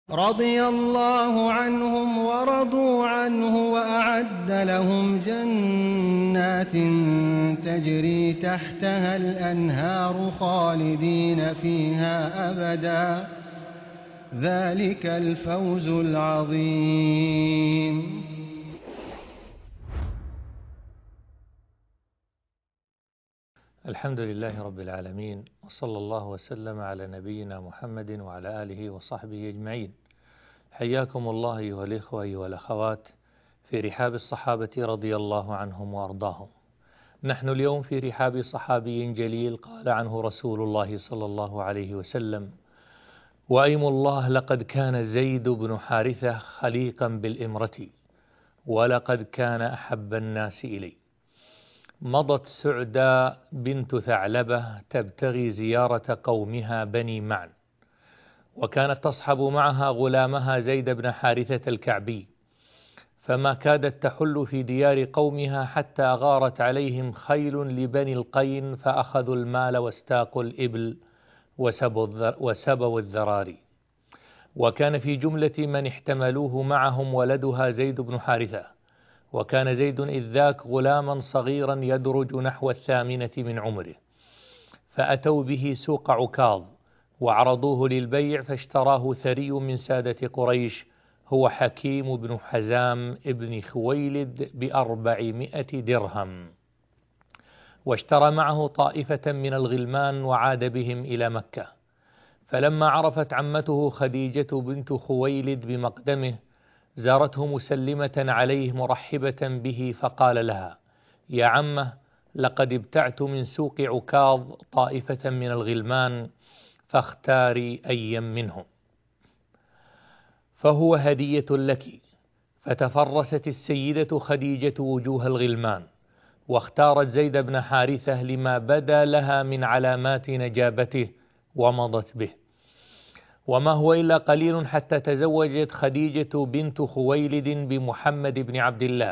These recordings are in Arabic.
رضي الله عنهم ورضوا عنه وأعد لهم جنات تجري تحتها الأنهار خالدين فيها أبدا، ذلك الفوز العظيم. الحمد لله رب العالمين، وصلى الله وسلم على نبينا محمد وعلى آله وصحبه أجمعين. حياكم الله أيها الإخوة أيها الأخوات في رحاب الصحابة رضي الله عنهم وأرضاهم. نحن اليوم في رحاب صحابي جليل قال عنه رسول الله صلى الله عليه وسلم: وأيم الله لقد كان زيد بن حارثة خليقا بالإمرة، ولقد كان أحب الناس إلي. مضت سعدى بنت ثعلبة تبتغي زيارة قومها بني معن، وكانت تصحب معها غلامها زيد بن حارثة الكعبي، فما كادت تحل في ديار قومها حتى غارت عليهم خيل لبني القين، فأخذوا المال واستاقوا الإبل وسبوا الذراري. وكان في جملة من احتملوه معهم ولدها زيد بن حارثة، وكان زيد إذ ذاك غلاما صغيرا يدرج نحو 8 من عمره، فأتوا به سوق عكاظ وعرضوه للبيع، فاشتراه ثري من سادة قريش هو حكيم بن حزام ابن خويلد ب400 درهم، واشترى معه طائفة من الغلمان وعاد بهم إلى مكة. فلما عرفت عمته خديجة بنت خويلد بمقدمه زارته مسلمة عليه مرحبة به، فقال لها: يا عمه، لقد ابتعت من سوق عكاظ طائفة من الغلمان، فاختاري أيا منهم فهو هدية لك. فتفرست السيدة خديجة وجوه الغلمان، واختارت زيد بن حارثة لما بدا لها من علامات نجابته، ومضت به. وما هو إلا قليل حتى تزوجت خديجة بنت خويلد بمحمد بن عبد الله،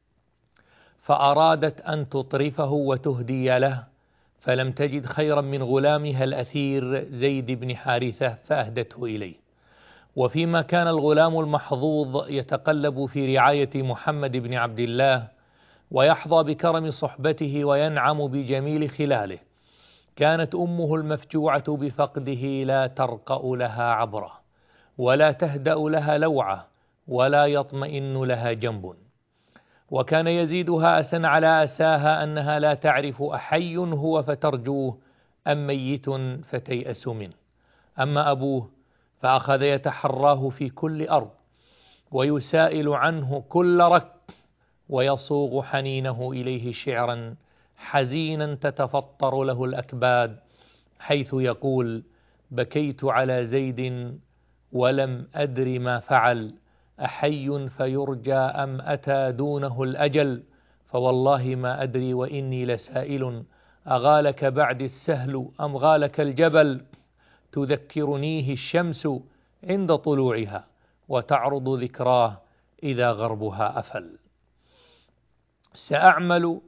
فأرادت أن تطرفه وتهدي له، فلم تجد خيرا من غلامها الأثير زيد بن حارثة فأهدته إليه. وفيما كان الغلام المحظوظ يتقلب في رعاية محمد بن عبد الله ويحظى بكرم صحبته وينعم بجميل خلاله، كانت أمه المفجوعة بفقده لا ترقأ لها عبرة، ولا تهدأ لها لوعة، ولا يطمئن لها جنب. وكان يزيدها أسا على أساها أنها لا تعرف أحي هو فترجوه أم ميت فتيأس منه. أما أبوه فأخذ يتحراه في كل أرض، ويسائل عنه كل رك، ويصوغ حنينه إليه شعرا حزينا تتفطر له الأكباد، حيث يقول: بكيت على زيد ولم أدر ما فعل، أحي فيرجى أم أتى دونه الأجل، فوالله ما أدري وإني لسائل، أغالك بعد السهل أم غالك الجبل، تذكرنيه الشمس عند طلوعها، وتعرض ذكراه إذا غربها أفل. سأعمل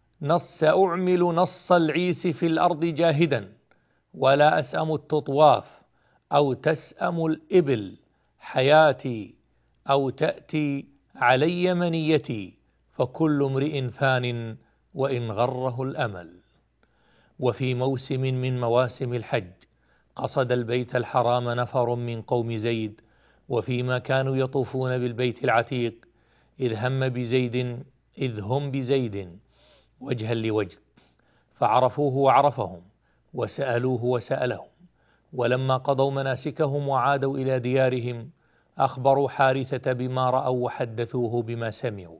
نص العيس في الأرض جاهدا، ولا أسأم التطواف أو تسأم الإبل، حياتي أو تأتي علي منيتي، فكل امرئ فان وإن غره الأمل. وفي موسم من مواسم الحج قصد البيت الحرام نفر من قوم زيد، وفيما كانوا يطوفون بالبيت العتيق إذ هم بزيد وجها لوجه، فعرفوه وعرفهم، وسألوه وسألهم. ولما قضوا مناسكهم وعادوا إلى ديارهم أخبروا حارثة بما رأوا وحدثوه بما سمعوا،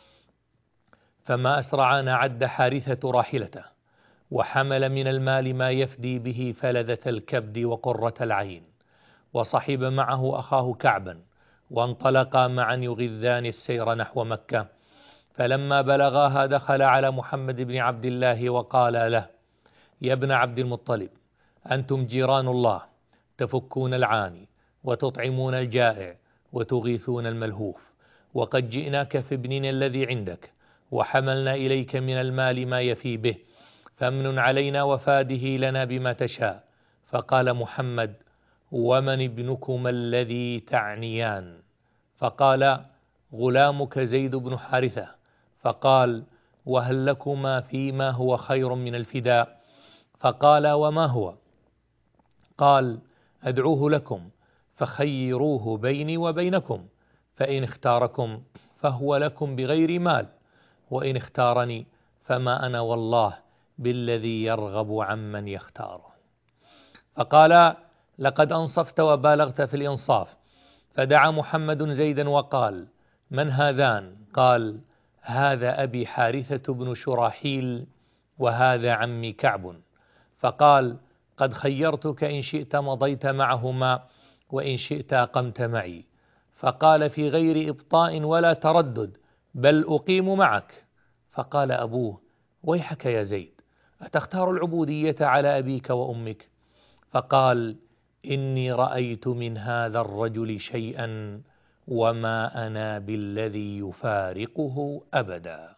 فما أسرع أن عد حارثة راحلته، وحمل من المال ما يفدي به فلذة الكبد وقرة العين، وصحب معه أخاه كعبا، وانطلقا معا يغذان السير نحو مكة. فلما بلغاها دخل على محمد بن عبد الله وقال له: يا ابن عبد المطلب، أنتم جيران الله، تفكون العاني وتطعمون الجائع وتغيثون الملهوف، وقد جئناك في ابننا الذي عندك، وحملنا إليك من المال ما يفي به، فامن علينا وفاده لنا بما تشاء. فقال محمد: ومن ابنكما الذي تعنيان؟ فقال: غلامك زيد بن حارثة. فقال: وهل لكما فيما هو خير من الفداء؟ فقال: وما هو؟ قال: أدعوه لكم فخيروه بيني وبينكم، فإن اختاركم فهو لكم بغير مال، وإن اختارني فما أنا والله بالذي يرغب عمن يختاره. فقال: لقد أنصفت وبالغت في الإنصاف. فدعا محمد زيدا وقال: من هذان؟ قال: هذا أبي حارثة بن شراحيل، وهذا عمي كعب. فقال: قد خيرتك، إن شئت مضيت معهما، وإن شئت أقمت معي. فقال في غير إبطاء ولا تردد: بل أقيم معك. فقال أبوه: ويحك يا زيد، أتختار العبودية على أبيك وأمك؟ فقال: إني رأيت من هذا الرجل شيئا وما أنا بالذي يفارقه أبدا.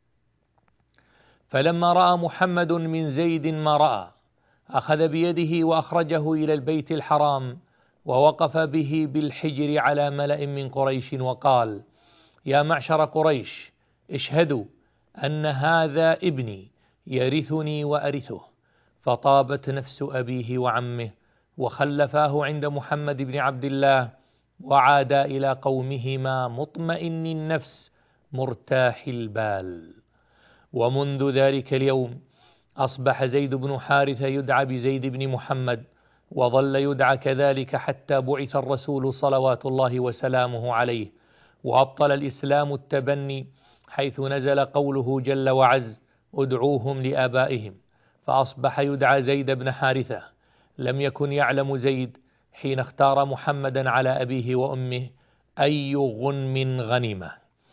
فلما رأى محمد من زيد ما رأى، أخذ بيده وأخرجه إلى البيت الحرام، ووقف به بالحجر على ملأ من قريش وقال: يا معشر قريش، اشهدوا أن هذا ابني يرثني وأرثه. فطابت نفس أبيه وعمه، وخلفاه عند محمد بن عبد الله، وعادا إلى قومهما مطمئن النفس مرتاح البال. ومنذ ذلك اليوم أصبح زيد بن حارثة يدعى بزيد بن محمد، وظل يدعى كذلك حتى بعث الرسول صلوات الله وسلامه عليه، وأبطل الإسلام التبني، حيث نزل قوله جل وعز: ادعوهم لآبائهم. فأصبح يدعى زيد بن حارثة. لم يكن يعلم زيد حين اختار محمدا على أبيه وأمه أي غنم غنمه،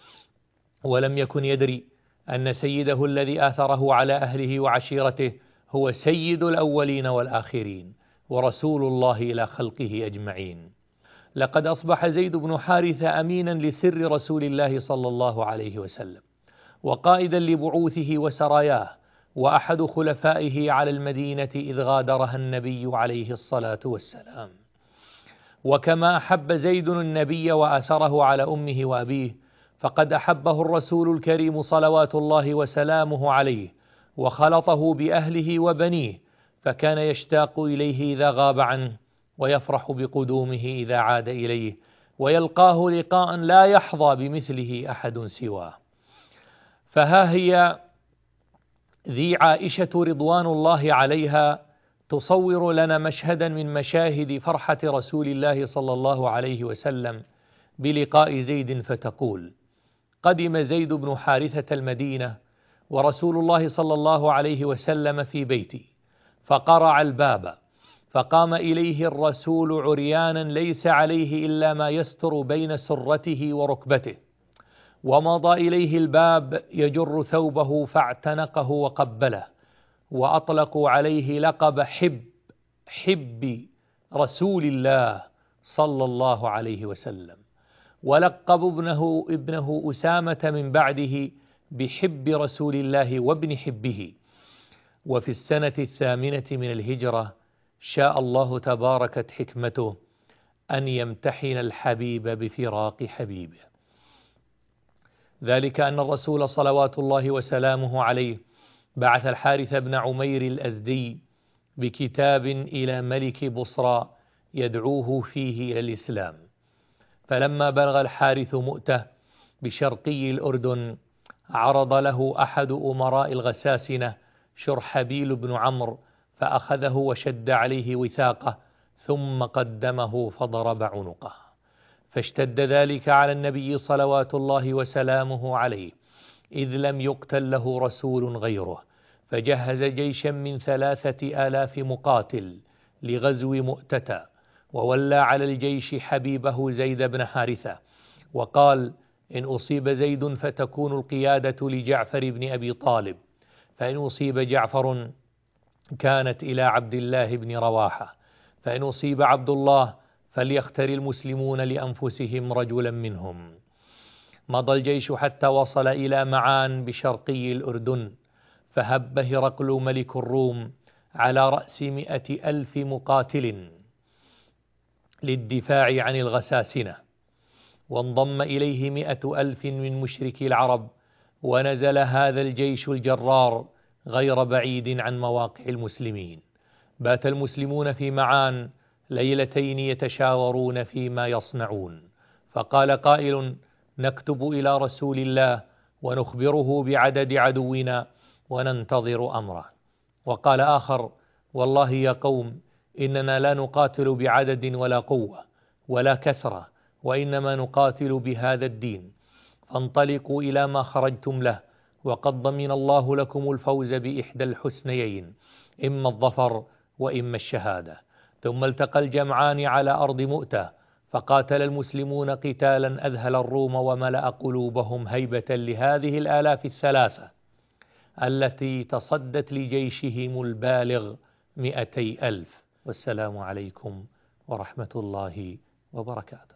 ولم يكن يدري أن سيده الذي آثره على أهله وعشيرته هو سيد الأولين والآخرين، ورسول الله إلى خلقه أجمعين. لقد أصبح زيد بن حارثة أمينا لسر رسول الله صلى الله عليه وسلم، وقائدا لبعوثه وسراياه، وأحد خلفائه على المدينة إذ غادرها النبي عليه الصلاة والسلام. وكما أحب زيد النبي وآثره على أمه وأبيه، فقد أحبه الرسول الكريم صلوات الله وسلامه عليه، وخلطه بأهله وبنيه، فكان يشتاق إليه إذا غاب عنه، ويفرح بقدومه إذا عاد إليه، ويلقاه لقاء لا يحظى بمثله أحد سواه. فها هي ذي عائشة رضوان الله عليها تصور لنا مشهدا من مشاهد فرحة رسول الله صلى الله عليه وسلم بلقاء زيد، فتقول: قدم زيد بن حارثة المدينة، ورسول الله صلى الله عليه وسلم في بيتي، فقرع الباب، فقام إليه الرسول عريانا ليس عليه إلا ما يستر بين سرته وركبته، ومضى إليه الباب يجر ثوبه فاعتنقه وقبله، وأطلقوا عليه لقب حب رسول الله صلى الله عليه وسلم، ولقب ابنه أسامة من بعده بحب رسول الله وابن حبه. وفي السنة 8 من الهجرة شاء الله تباركت حكمته أن يمتحن الحبيب بفراق حبيبه، ذلك أن الرسول صلوات الله وسلامه عليه بعث الحارث بن عمير الأزدي بكتاب إلى ملك بصرى يدعوه فيه إلى الإسلام. فلما بلغ الحارث مؤتة بشرقي الأردن، عرض له أحد أمراء الغساسنة شرحبيل بن عمرو، فأخذه وشد عليه وثاقه، ثم قدمه فضرب عنقه، فاشتد ذلك على النبي صلوات الله وسلامه عليه، إذ لم يقتل له رسول غيره، فجهز جيشا من 3000 مقاتل لغزو مؤتة، وولى على الجيش حبيبه زيد بن حارثة، وقال: إن أصيب زيد فتكون القيادة لجعفر بن أبي طالب، فإن أصيب جعفر كانت إلى عبد الله بن رواحة، فإن أصيب عبد الله فليختر المسلمون لأنفسهم رجلا منهم. مضى الجيش حتى وصل إلى معان بشرقي الأردن، فهب هرقل ملك الروم على رأس 100,000 مقاتل، للدفاع عن الغساسنة، وانضم إليه 100,000 من مشركي العرب، ونزل هذا الجيش الجرار غير بعيد عن مواقع المسلمين. بات المسلمون في معان ليلتين يتشاورون فيما يصنعون، فقال قائل: نكتب إلى رسول الله ونخبره بعدد عدونا وننتظر أمره. وقال آخر: والله يا قوم، إننا لا نقاتل بعدد ولا قوة ولا كثرة، وإنما نقاتل بهذا الدين، فانطلقوا إلى ما خرجتم له، وقد ضمن الله لكم الفوز بإحدى الحسنيين، إما الظفر وإما الشهادة. ثم التقى الجمعان على أرض مؤتة، فقاتل المسلمون قتالا أذهل الروم وملأ قلوبهم هيبة لهذه الآلاف الثلاثة التي تصدت لجيشهم البالغ 200,000. والسلام عليكم ورحمة الله وبركاته.